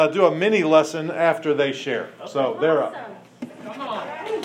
do a mini lesson after they share. So they're up. Come on.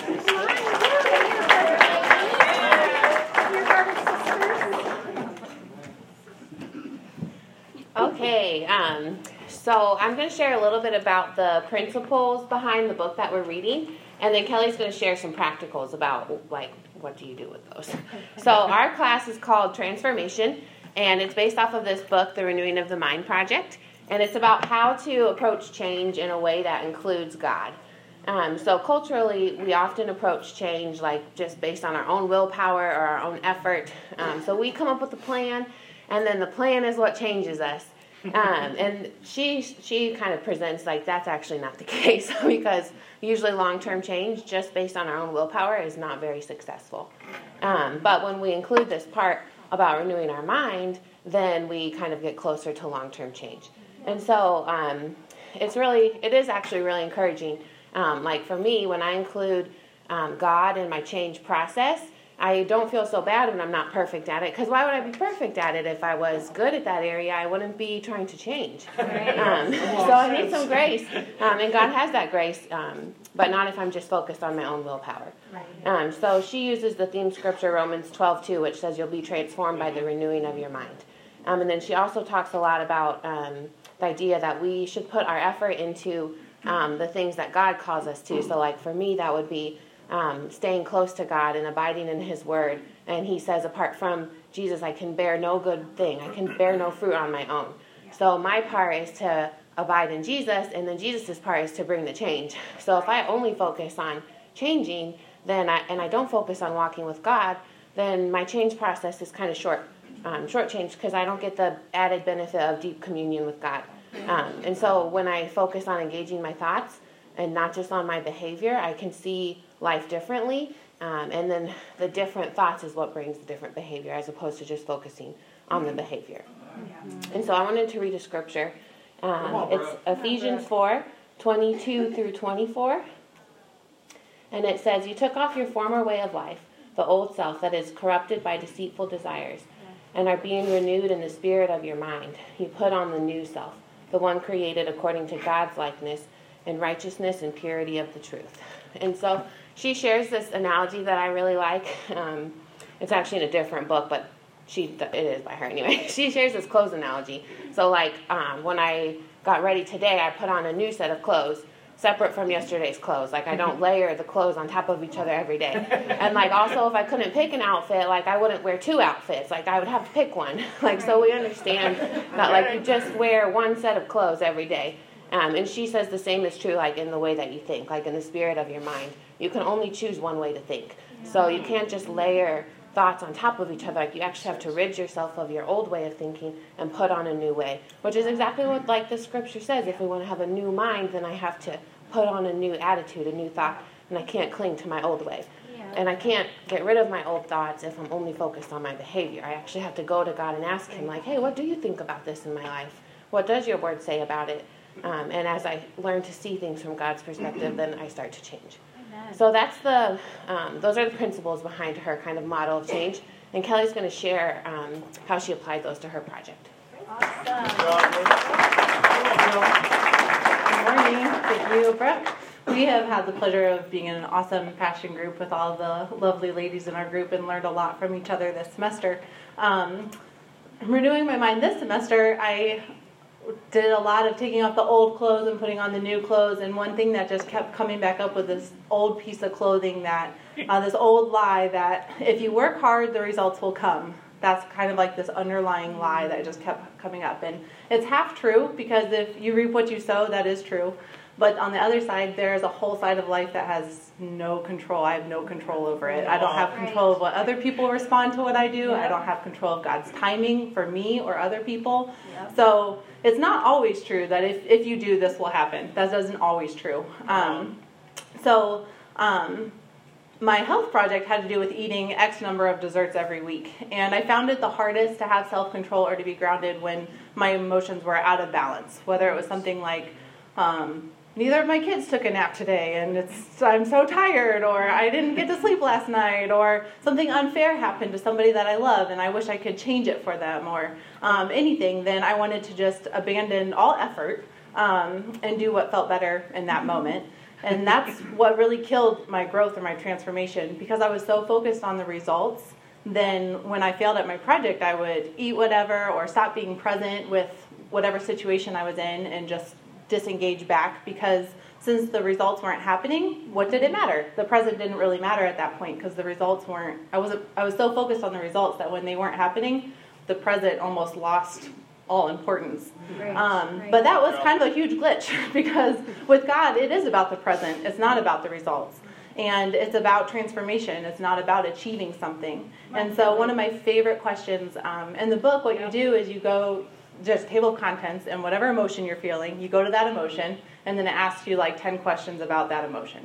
Okay, so I'm going to share a little bit about the principles behind the book that we're reading, and then Kelly's going to share some practicals about, like, what do you do with those. So our class is called Transformation, and it's based off of this book, The Renewing of the Mind Project, and it's about how to approach change in a way that includes God. So culturally, we often approach change like just based on our own willpower or our own effort. So we come up with a plan, and then the plan is what changes us. And she kind of presents like that's actually not the case because usually long-term change just based on our own willpower is not very successful. But when we include this part about renewing our mind, then we kind of get closer to long-term change. And so it is actually really encouraging. Like for me, when I include God in my change process, I don't feel so bad when I'm not perfect at it, because why would I be perfect at it? If I was good at that area, I wouldn't be trying to change. So I need some grace, and God has that grace, but not if I'm just focused on my own willpower. So she uses the theme scripture, Romans 12:2, which says you'll be transformed by the renewing of your mind. And then she also talks a lot about the idea that we should put our effort into the things that God calls us to. So like for me, that would be staying close to God and abiding in His Word. And He says, apart from Jesus, I can bear no good thing. I can bear no fruit on my own. So my part is to abide in Jesus, and then Jesus' part is to bring the change. So if I only focus on changing, then I don't focus on walking with God, then my change process is kind of short change, because I don't get the added benefit of deep communion with God. And so when I focus on engaging my thoughts and not just on my behavior, I can see life differently, and then the different thoughts is what brings the different behavior, as opposed to just focusing on the behavior. And so I wanted to read a scripture. It's Ephesians 4:22 through 24, and it says, "You took off your former way of life, the old self that is corrupted by deceitful desires, and are being renewed in the spirit of your mind. You put on the new self, the one created according to God's likeness, in righteousness and purity of the truth." And so she shares this analogy that I really like. It's actually in a different book, but it is by her anyway. She shares this clothes analogy. So like when I got ready today, I put on a new set of clothes, separate from yesterday's clothes. Like I don't layer the clothes on top of each other every day. And like also if I couldn't pick an outfit, like I wouldn't wear two outfits. Like I would have to pick one. Like so we understand that like you just wear one set of clothes every day. And she says the same is true like in the way that you think, like in the spirit of your mind. You can only choose one way to think. So you can't just layer thoughts on top of each other. Like you actually have to rid yourself of your old way of thinking and put on a new way, which is exactly what like the scripture says. If we want to have a new mind, then I have to put on a new attitude, a new thought, and I can't cling to my old way. And I can't get rid of my old thoughts if I'm only focused on my behavior. I actually have to go to God and ask Him, like, hey, what do you think about this in my life? What does your word say about it? And as I learn to see things from God's perspective, then I start to change. Amen. So that's those are the principles behind her kind of model of change. And Kelly's going to share how she applied those to her project. Awesome. Good morning. Thank you, Brooke. We have had the pleasure of being in an awesome passion group with all the lovely ladies in our group and learned a lot from each other this semester. Renewing my mind this semester, I did a lot of taking off the old clothes and putting on the new clothes, and one thing that just kept coming back up was this old piece of clothing that, this old lie that if you work hard, the results will come. That's kind of like this underlying lie that just kept coming up. And it's half true, because if you reap what you sow, that is true. But on the other side, there's a whole side of life that has no control. I have no control over it. I don't have control of what other people respond to what I do. I don't have control of God's timing for me or other people. So it's not always true that if you do, this will happen. That isn't always true. My health project had to do with eating X number of desserts every week. And I found it the hardest to have self-control or to be grounded when my emotions were out of balance. Whether it was something like, neither of my kids took a nap today, and I'm so tired, or I didn't get to sleep last night, or something unfair happened to somebody that I love, and I wish I could change it for them, or anything, then I wanted to just abandon all effort and do what felt better in that moment. And that's what really killed my growth and my transformation, because I was so focused on the results. Then when I failed at my project, I would eat whatever or stop being present with whatever situation I was in and just disengage back, because since the results weren't happening, what did it matter? The present didn't really matter at that point, because the results weren't, I was so focused on the results that when they weren't happening, the present almost lost all importance. Right. But that was kind of a huge glitch, because with God, it is about the present. It's not about the results. And it's about transformation. It's not about achieving something. And so one of my favorite questions in the book, what you do is you go just table of contents, and whatever emotion you're feeling, you go to that emotion, and then it asks you like 10 questions about that emotion.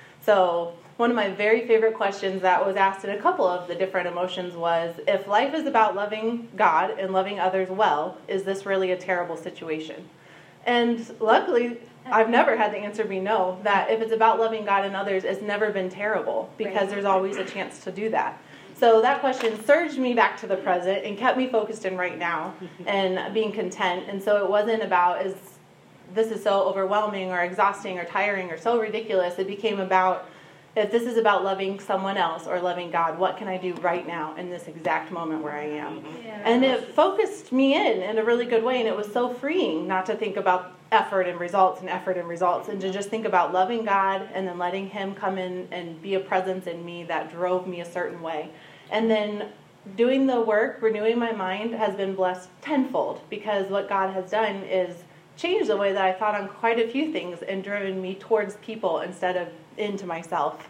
So one of my very favorite questions that was asked in a couple of the different emotions was, if life is about loving God and loving others well, is this really a terrible situation? And luckily, I've never had the answer be no, that if it's about loving God and others, it's never been terrible, because there's always a chance to do that. So that question surged me back to the present and kept me focused in right now and being content. And so it wasn't about, this is so overwhelming or exhausting or tiring or so ridiculous. It became about, if this is about loving someone else or loving God, what can I do right now in this exact moment where I am? Yeah. And it focused me in a really good way, and it was so freeing not to think about effort and results, and to just think about loving God and then letting Him come in and be a presence in me that drove me a certain way. And then doing the work, renewing my mind, has been blessed tenfold, because what God has done is changed the way that I thought on quite a few things and driven me towards people instead of into myself,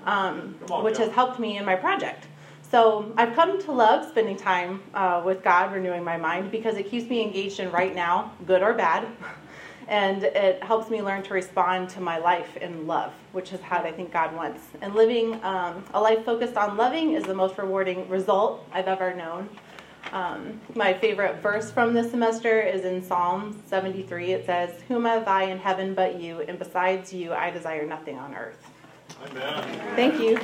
which has helped me in my project. So I've come to love spending time with God, renewing my mind, because it keeps me engaged in right now, good or bad, and it helps me learn to respond to my life in love, which is how I think God wants. And living a life focused on loving is the most rewarding result I've ever known. My favorite verse from this semester is in Psalm 73. It says, "Whom have I in heaven but you, and besides you I desire nothing on earth." Amen. Thank you.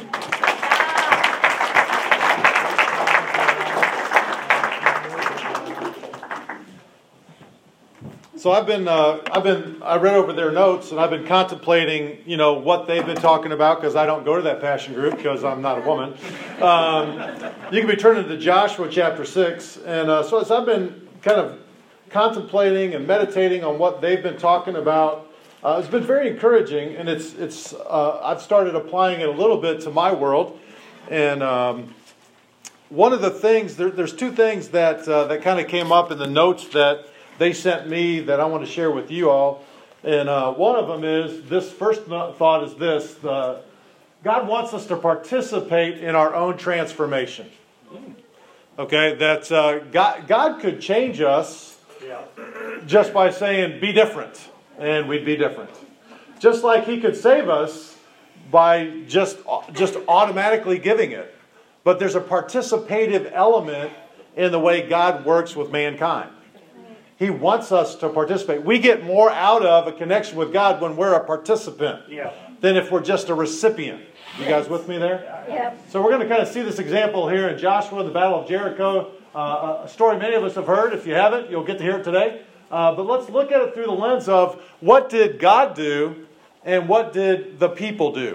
So I read over their notes, and I've been contemplating, what they've been talking about, because I don't go to that passion group because I'm not a woman. You can be turning to Joshua chapter 6, and so as I've been kind of contemplating and meditating on what they've been talking about, it's been very encouraging, and I've started applying it a little bit to my world. And one of the things, there's two things that kind of came up in the notes that they sent me that I want to share with you all. And one of them is, this first thought is this: God wants us to participate in our own transformation. Okay, that God could change us just by saying, be different, and we'd be different. Just like He could save us by just automatically giving it. But there's a participative element in the way God works with mankind. He wants us to participate. We get more out of a connection with God when we're a participant than if we're just a recipient. You guys with me there? Yeah. So we're going to kind of see this example here in Joshua, the Battle of Jericho. A story many of us have heard. If you haven't, you'll get to hear it today. But let's look at it through the lens of, what did God do and what did the people do?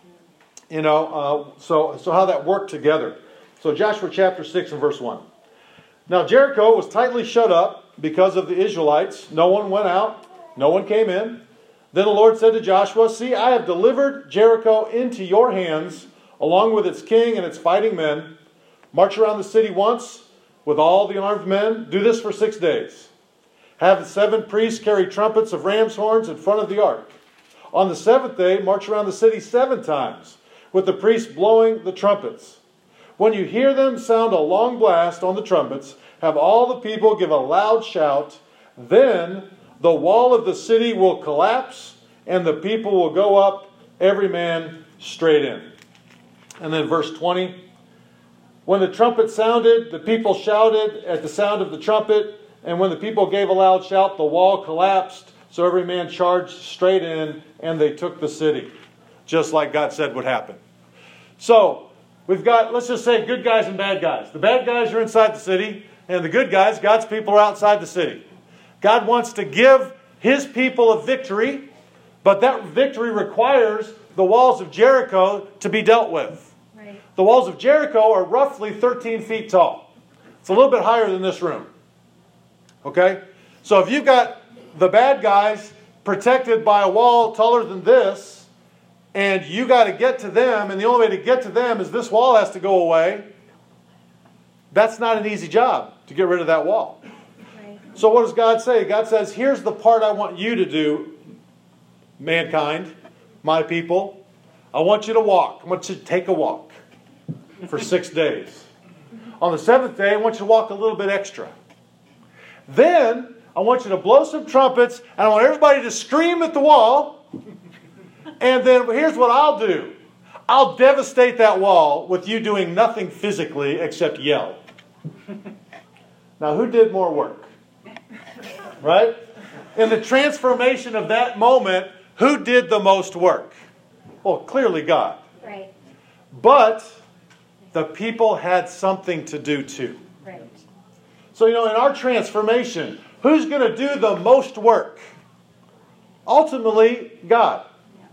So how that worked together. So Joshua chapter 6 and verse 1. Now Jericho was tightly shut up because of the Israelites. No one went out, no one came in. Then the Lord said to Joshua, "See, I have delivered Jericho into your hands, along with its king and its fighting men. March around the city once with all the armed men. Do this for 6 days. Have the 7 priests carry trumpets of ram's horns in front of the ark. On the 7th day, march around the city 7 times, with the priests blowing the trumpets. When you hear them sound a long blast on the trumpets, have all the people give a loud shout. Then the wall of the city will collapse, and the people will go up, every man straight in." And then verse 20. When the trumpet sounded, the people shouted at the sound of the trumpet. And when the people gave a loud shout, the wall collapsed. So every man charged straight in, and they took the city. Just like God said would happen. So we've got, let's just say, good guys and bad guys. The bad guys are inside the city, and the good guys, God's people, are outside the city. God wants to give His people a victory, but that victory requires the walls of Jericho to be dealt with. Right. The walls of Jericho are roughly 13 feet tall. It's a little bit higher than this room. Okay? So if you've got the bad guys protected by a wall taller than this, and you got to get to them, and the only way to get to them is this wall has to go away, that's not an easy job to get rid of that wall. Right. So what does God say? God says, here's the part I want you to do, mankind, my people. I want you to walk. I want you to take a walk for 6 days. On the 7th day, I want you to walk a little bit extra. Then, I want you to blow some trumpets, and I want everybody to scream at the wall. And then, here's what I'll do. I'll devastate that wall with you doing nothing physically except yell. Now, who did more work? Right? In the transformation of that moment, who did the most work? Well, clearly God. Right. But the people had something to do too. Right. So, in our transformation, who's going to do the most work? Ultimately, God.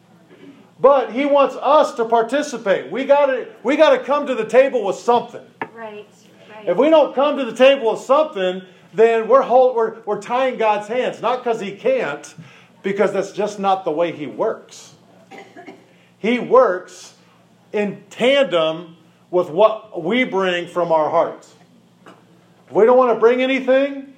But He wants us to participate. We got to come to the table with something. Right. Right. If we don't come to the table with something, then we're tying God's hands. Not because He can't, because that's just not the way He works. He works in tandem with what we bring from our hearts. If we don't want to bring anything,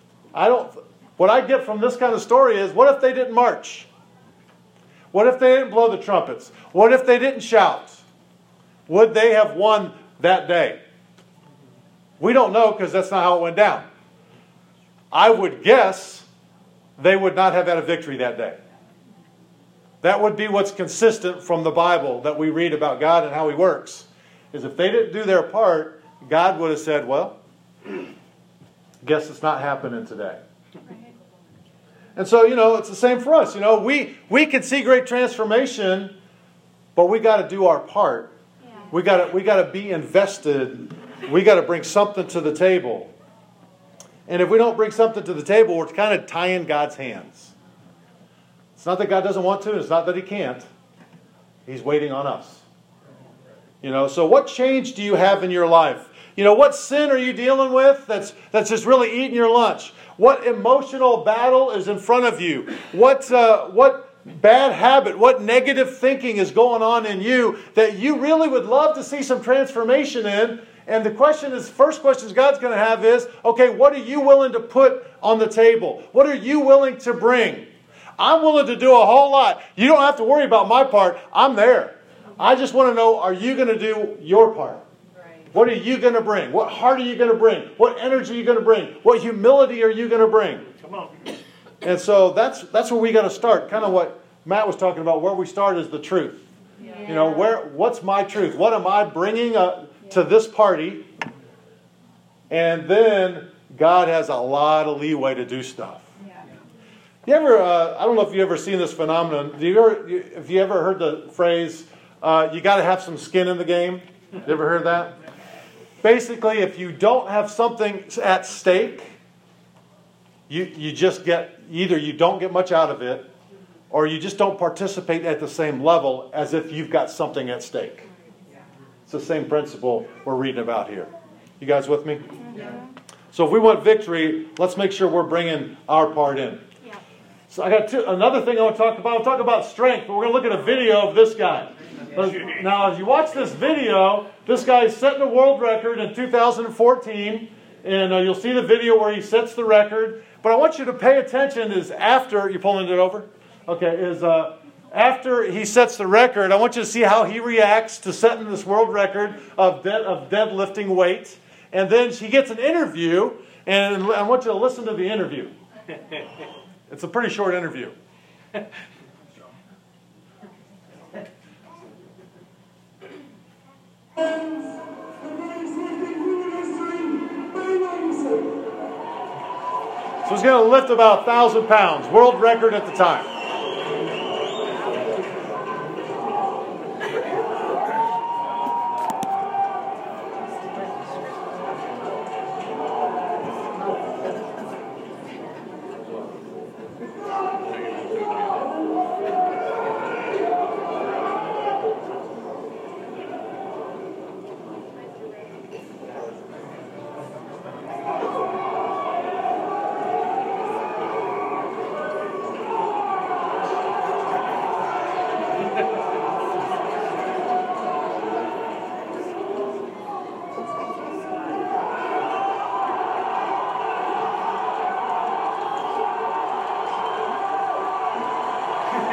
what I get from this kind of story is, what if they didn't march? What if they didn't blow the trumpets? What if they didn't shout? Would they have won that day? We don't know because that's not how it went down. I would guess they would not have had a victory that day. That would be what's consistent from the Bible that we read about God and how He works. Is if they didn't do their part, God would have said, well, guess it's not happening today. And so, it's the same for us. We can see great transformation, but we got to do our part. Yeah. We got to be invested. We got to bring something to the table. And if we don't bring something to the table, we're kind of tying God's hands. It's not that God doesn't want to. It's not that He can't. He's waiting on us. So what change do you have in your life? What sin are you dealing with that's just really eating your lunch? What emotional battle is in front of you? What bad habit, what negative thinking is going on in you that you really would love to see some transformation in? And the first question God's going to have is, okay, what are you willing to put on the table? What are you willing to bring? I'm willing to do a whole lot. You don't have to worry about my part. I'm there. I just want to know, are you going to do your part? What are you going to bring? What heart are you going to bring? What energy are you going to bring? What humility are you going to bring? Come on. And so that's where we got to start. Kind of what Matt was talking about. Where we start is the truth. Yeah. What's my truth? What am I bringing to this party? And then God has a lot of leeway to do stuff. Yeah. You ever? I don't know if you ever seen this phenomenon. Have you ever heard the phrase? You got to have some skin in the game. You ever heard that? Basically, if you don't have something at stake, you just get, either you don't get much out of it, or you just don't participate at the same level as if you've got something at stake. It's the same principle we're reading about here. You guys with me? Yeah. So if we want victory, let's make sure we're bringing our part in. Yeah. So I got another thing I want to talk about. I'll talk about strength, but we're going to look at a video of this guy. Now, as you watch this video, this guy is setting a world record in 2014, and you'll see the video where he sets the record. But I want you to pay attention is after, you pulling it over? Okay, after he sets the record, I want you to see how he reacts to setting this world record of deadlifting weight. And then he gets an interview, and I want you to listen to the interview. It's a pretty short interview. So he's going to lift about 1,000 pounds, world record at the time.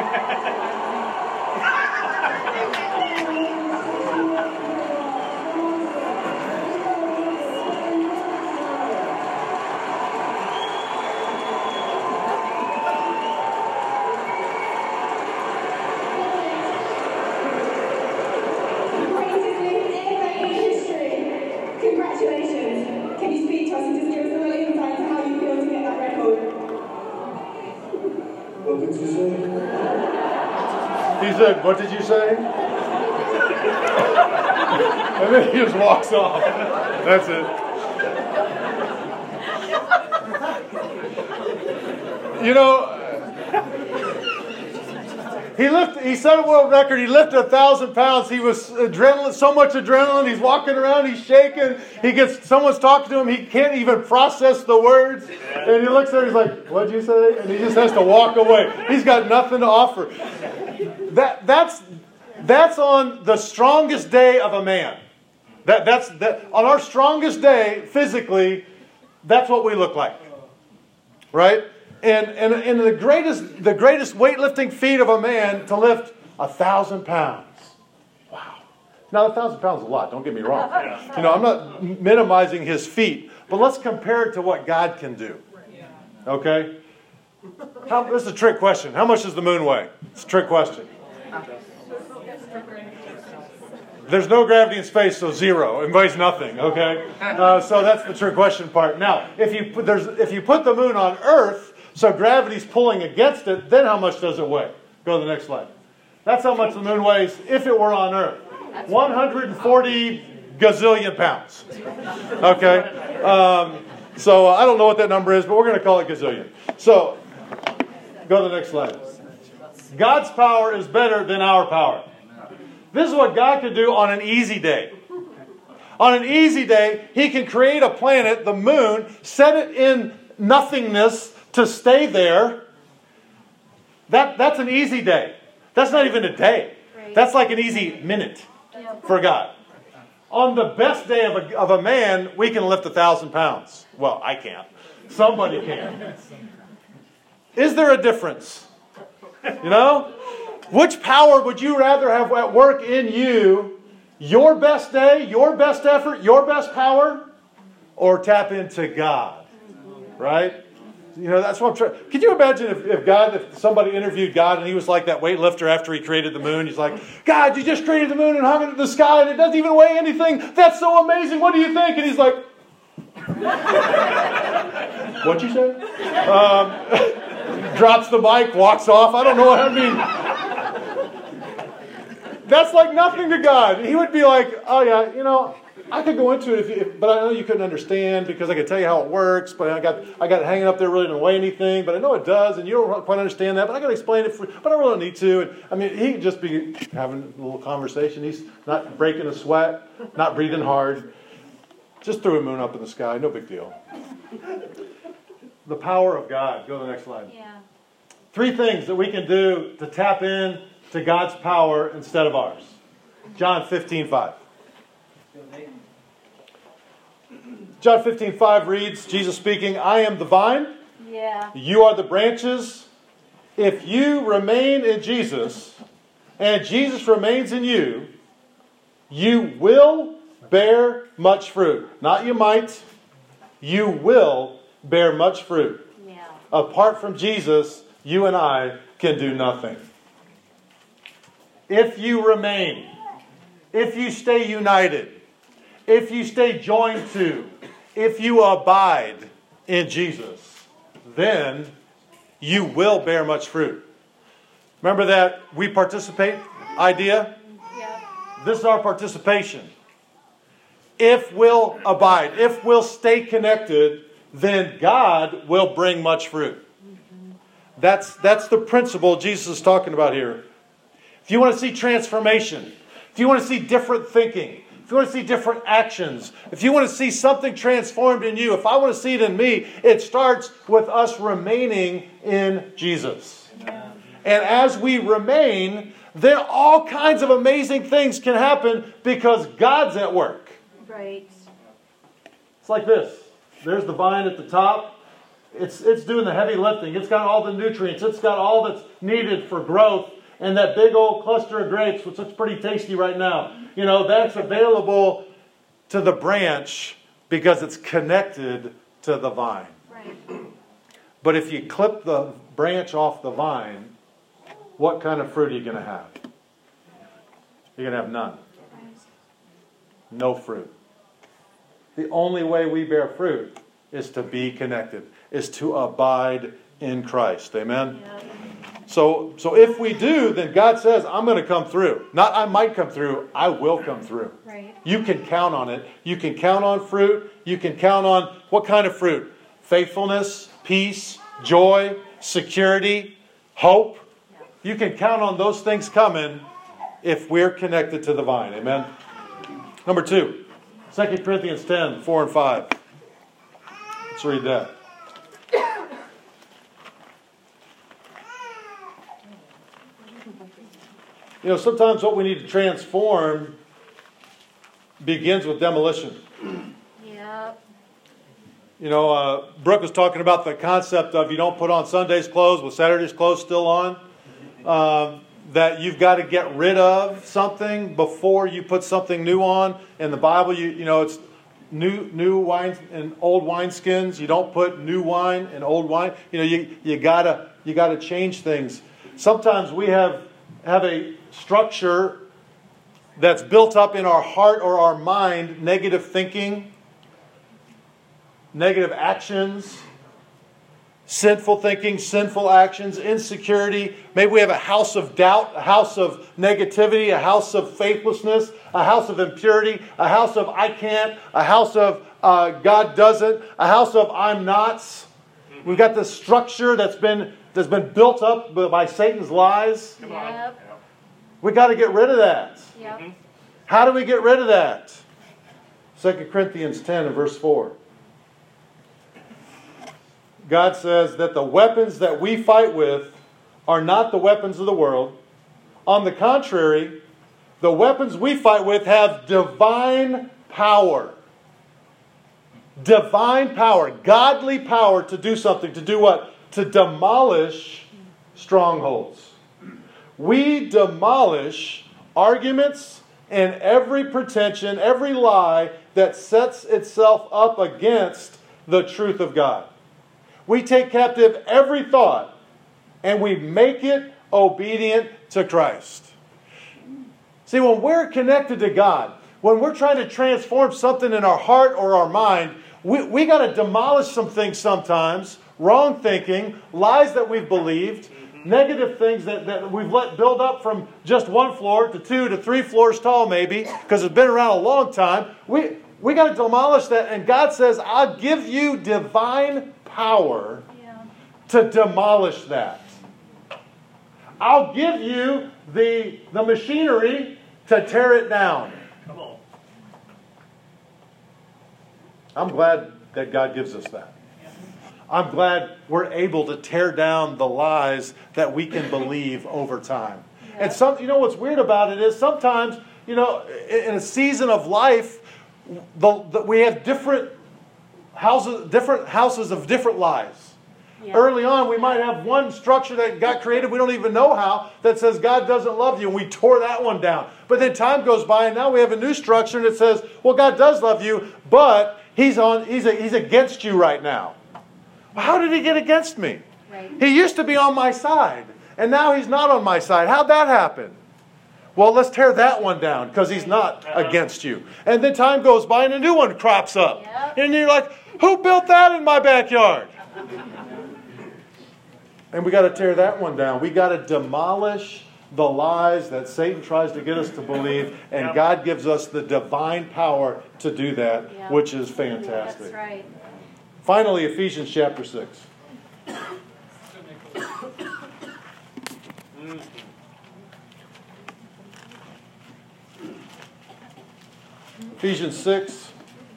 Congratulations. Can you speak to us and just give us a little insight to how you feel to get that record? What did you say? He said, "What did you say?" And then he just walks off. That's it. You know, he set a world record. He lifted 1,000 pounds. He was adrenaline, so much adrenaline. He's walking around. He's shaking. Someone's talking to him. He can't even process the words. And he looks there. He's like, "What'd you say?" And he just has to walk away. He's got nothing to offer. That's on the strongest day of a man. That's on our strongest day physically. That's what we look like, right? And the greatest weightlifting feat of a man to lift 1,000 pounds. Wow. Now 1,000 pounds is a lot. Don't get me wrong. You know, I'm not minimizing his feat, but let's compare it to what God can do. Okay. This is a trick question. How much does the moon weigh? It's a trick question. There's no gravity in space, so zero. It weighs nothing. Okay. So that's the trick question part. Now, if you put the moon on Earth, so gravity's pulling against it, then how much does it weigh? Go to the next slide. That's how much the moon weighs if it were on Earth. 140 gazillion pounds. Okay? So I don't know what that number is, but we're going to call it gazillion. So, go to the next slide. God's power is better than our power. This is what God can do on an easy day. On an easy day, He can create a planet, the moon, set it in nothingness to stay there. That's an easy day. That's not even a day. That's like an easy minute for God. On the best day of a man, we can lift 1,000 pounds. Well, I can't. Somebody can. Is there a difference? You know? Which power would you rather have at work in you? Your best day, your best effort, your best power? Or tap into God? Right? You know, that's what I'm trying. Could you imagine if somebody interviewed God and he was like that weightlifter after he created the moon? He's like, "God, you just created the moon and hung it in the sky and it doesn't even weigh anything. That's so amazing. What do you think?" And he's like, "What'd you say?" Drops the mic, walks off. I don't know what I mean. That's like nothing to God. He would be like, "Oh yeah, you know, I could go into it, but I know you couldn't understand because I could tell you how it works, but I got it hanging up there, really doesn't weigh anything, but I know it does, and you don't quite understand that, but I got to explain it, but I really don't need to." And, I mean, he could just be having a little conversation. He's not breaking a sweat, not breathing hard. Just threw a moon up in the sky, no big deal. The power of God. Go to the next slide. Yeah. 3 things that we can do to tap in to God's power instead of ours. John 15:5. John 15:5 reads, Jesus speaking, "I am the vine, you are the branches. If you remain in Jesus, and Jesus remains in you, you will bear much fruit." Not you might, you will bear much fruit. Yeah. Apart from Jesus, you and I can do nothing. If you remain, if you stay united, if you stay joined to, if you abide in Jesus, then you will bear much fruit. Remember that we participate idea? Yeah. This is our participation. If we'll abide, if we'll stay connected, then God will bring much fruit. That's the principle Jesus is talking about here. If you want to see transformation, if you want to see different thinking, if you want to see different actions, if you want to see something transformed in you, if I want to see it in me, it starts with us remaining in Jesus. Yeah. And as we remain, then all kinds of amazing things can happen because God's at work. Right. It's like this. There's the vine at the top. It's doing the heavy lifting. It's got all the nutrients. It's got all that's needed for growth. And that big old cluster of grapes, which looks pretty tasty right now, that's available to the branch because it's connected to the vine. Right. But if you clip the branch off the vine, what kind of fruit are you going to have? You're going to have none. No fruit. The only way we bear fruit is to be connected, is to abide in Christ. Amen? Yep. So if we do, then God says, I'm going to come through. Not I might come through, I will come through. Right. You can count on it. You can count on fruit. You can count on what kind of fruit? Faithfulness, peace, joy, security, hope. You can count on those things coming if we're connected to the vine. Amen? Number 2, 2 Corinthians 10, 4 and 5. Let's read that. Sometimes what we need to transform begins with demolition. Yep. Brooke was talking about the concept of you don't put on Sunday's clothes with Saturday's clothes still on. That you've got to get rid of something before you put something new on. In the Bible, it's new wine in old wineskins. You don't put new wine in old wine. You gotta change things. Sometimes we have a structure that's built up in our heart or our mind, negative thinking, negative actions, sinful thinking, sinful actions, insecurity. Maybe we have a house of doubt, a house of negativity, a house of faithlessness, a house of impurity, a house of I can't, a house of God doesn't, a house of I'm nots. We've got this structure that's been built up by Satan's lies. Yep. We've got to get rid of that. Yep. How do we get rid of that? 2 Corinthians 10 and verse 4. God says that the weapons that we fight with are not the weapons of the world. On the contrary, the weapons we fight with have divine power. Divine power, godly power to do something. To do what? To demolish strongholds. We demolish arguments and every pretension, every lie that sets itself up against the truth of God. We take captive every thought and we make it obedient to Christ. See, when we're connected to God, when we're trying to transform something in our heart or our mind, we got to demolish some things sometimes. Wrong thinking, lies that we've believed, negative things that we've let build up from just 1 floor to 2 to 3 floors tall maybe, because it's been around a long time. We got to demolish that. And God says, I'll give you divine power to demolish that. I'll give you the machinery to tear it down. Come on. I'm glad that God gives us that. I'm glad we're able to tear down the lies that we can believe over time. And what's weird about it is sometimes, in a season of life, we have different houses of different lies. Yeah. Early on, we might have one structure that got created, we don't even know how, that says God doesn't love you, and we tore that one down. But then time goes by, and now we have a new structure that says, well, God does love you, but He's against you right now. Well, how did He get against me? Right. He used to be on my side, and now He's not on my side. How'd that happen? Well, let's tear that one down, because He's not against you. And then time goes by, and a new one crops up. Yep. And you're like, who built that in my backyard? And we got to tear that one down. We got to demolish the lies that Satan tries to get us to believe. And God gives us the divine power to do that, which is fantastic. That's right. Finally, Ephesians chapter 6. Ephesians 6,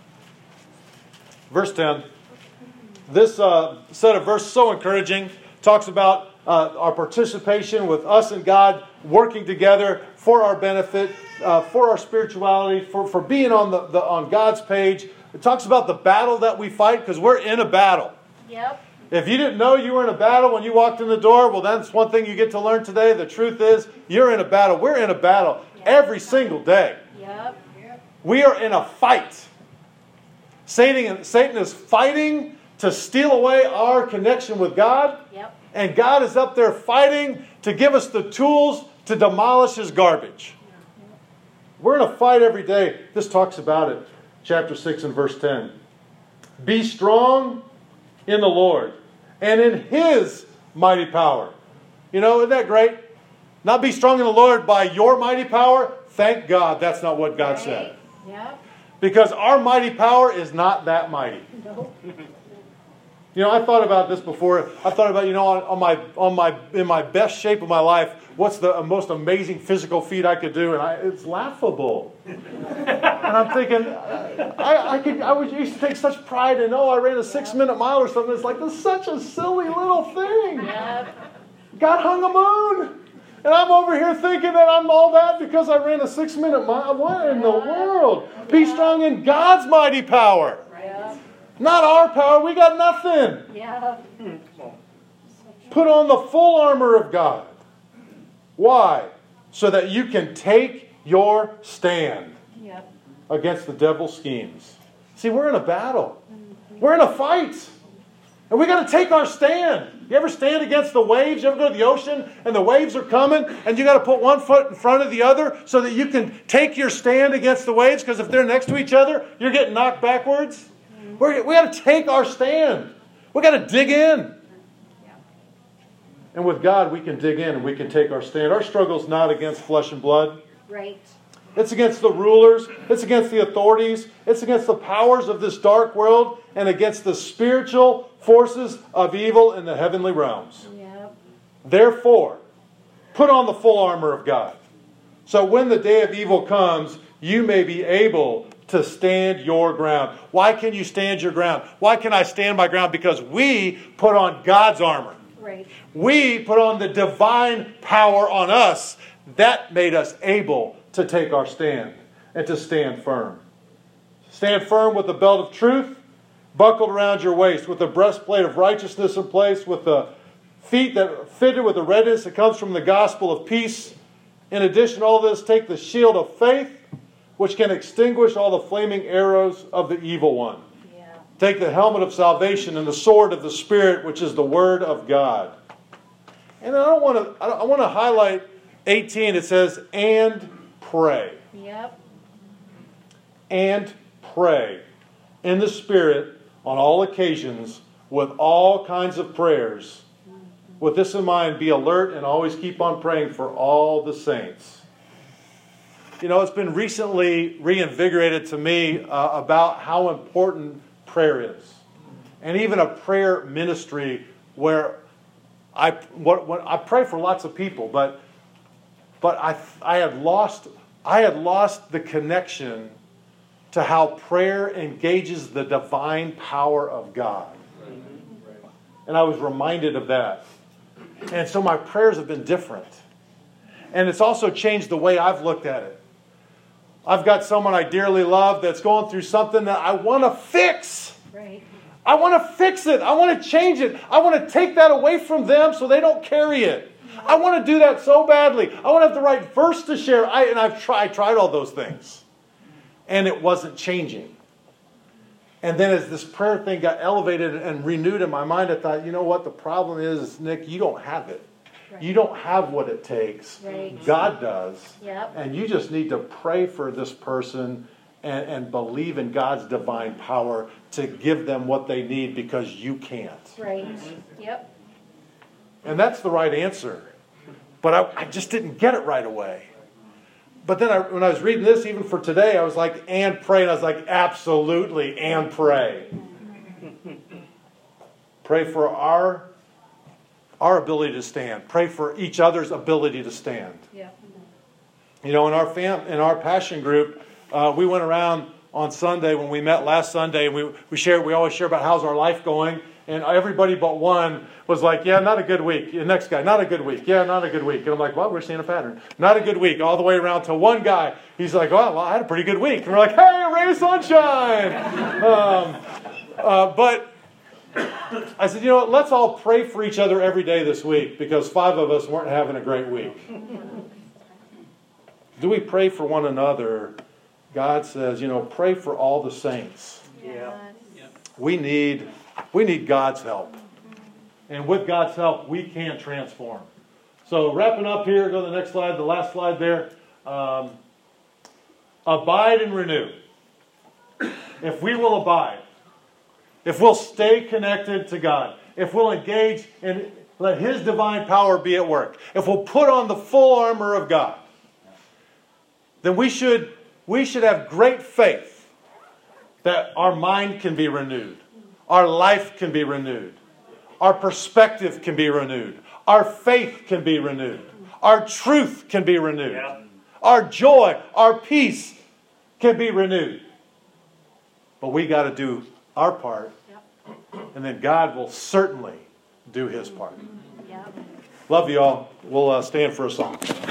verse 10. This set of verses so encouraging. Talks about our participation with us and God working together for our benefit, for our spirituality, for being on God's page. It talks about the battle that we fight, because we're in a battle. Yep. If you didn't know you were in a battle when you walked in the door, well, that's one thing you get to learn today. The truth is, you're in a battle. We're in a battle every single day. Yep. We are in a fight. Satan is fighting to steal away our connection with God. Yep. And God is up there fighting to give us the tools to demolish his garbage. We're in a fight every day. This talks about it. Chapter 6 and verse 10. Be strong in the Lord and in his mighty power. You know, isn't that great? Not be strong in the Lord by your mighty power. Thank God that's not what God said. Yep. Because our mighty power is not that mighty. Nope. You know, I thought about this before. I thought about, in my best shape of my life, what's the most amazing physical feat I could do? And it's laughable. And I'm thinking, I used to take such pride in, I ran a 6-minute mile or something. It's like, that's such a silly little thing. Yep. God hung a moon. And I'm over here thinking that I'm all that because I ran a 6-minute mile. What in the world? Be strong in God's mighty power. Yep. Not our power. We got nothing. Yep. Put on the full armor of God. Why? So that you can take your stand Yep. against the devil's schemes. See, we're in a battle. We're in a fight. And we got to take our stand. You ever stand against the waves? You ever go to the ocean and the waves are coming and you got to put one foot in front of the other so that you can take your stand against the waves? Because if they're next to each other, you're getting knocked backwards. We got to take our stand. We got to dig in. And with God, we can dig in and we can take our stand. Our struggle is not against flesh and blood. Right. It's against the rulers. It's against the authorities. It's against the powers of this dark world and against the spiritual forces of evil in the heavenly realms. Yep. Therefore, put on the full armor of God. So when the day of evil comes, you may be able to stand your ground. Why can you stand your ground? Why can I stand my ground? Because we put on God's armor. Right. We put on the divine power on us. That made us able to take our stand and to stand firm. Stand firm with the belt of truth buckled around your waist, with the breastplate of righteousness in place, with the feet that are fitted with the readiness that comes from the gospel of peace. In addition to all this, take the shield of faith, which can extinguish all the flaming arrows of the evil one. Yeah. Take the helmet of salvation and the sword of the Spirit, which is the Word of God. And I want to highlight 18. It says, and pray. Yep. And pray in the Spirit on all occasions with all kinds of prayers. With this in mind, be alert and always keep on praying for all the saints. You know, it's been recently reinvigorated to me about how important prayer is. And even a prayer ministry where I pray for lots of people, but I had lost the connection to how prayer engages the divine power of God. And I was reminded of that. And so my prayers have been different. And it's also changed the way I've looked at it. I've got someone I dearly love that's going through something that I want to fix. Right. I want to fix it. I want to change it. I want to take that away from them so they don't carry it. I want to do that so badly. I want to have the right verse to share. I tried all those things. And it wasn't changing. And then as this prayer thing got elevated and renewed in my mind, I thought, you know what? The problem is, Nick, you don't have it. Right. You don't have what it takes. Right. God does. Yep. And you just need to pray for this person and believe in God's divine power to give them what they need because you can't. Right. Yep. And that's the right answer. But I just didn't get it right away. But then when I was reading this, even for today, I was like, and pray. And I was like, absolutely, and pray. Pray for our ability to stand. Pray for each other's ability to stand. Yep. You know, in our passion group, we went around on Sunday when we met last Sunday, and we always share about how's our life going. And everybody but one was like, yeah, not a good week. The next guy, not a good week. Yeah, not a good week. And I'm like, well, we're seeing a pattern. Not a good week. All the way around to one guy. He's like, well, I had a pretty good week. And we're like, hey, ray of sunshine. But I said, you know what, let's all pray for each other every day this week because 5 of us weren't having a great week. Do we pray for one another? God says, pray for all the saints. Yeah. We need God's help. And with God's help, we can transform. So wrapping up here, go to the next slide, the last slide there. Abide and renew. If we will abide, if we'll stay connected to God, if we'll engage and let His divine power be at work, if we'll put on the full armor of God, then we should have great faith that our mind can be renewed, our life can be renewed, our perspective can be renewed, our faith can be renewed, our truth can be renewed, our joy, our peace can be renewed. But we got to do our part, and then God will certainly do His part. Yep. Love you all. We'll stand for a song.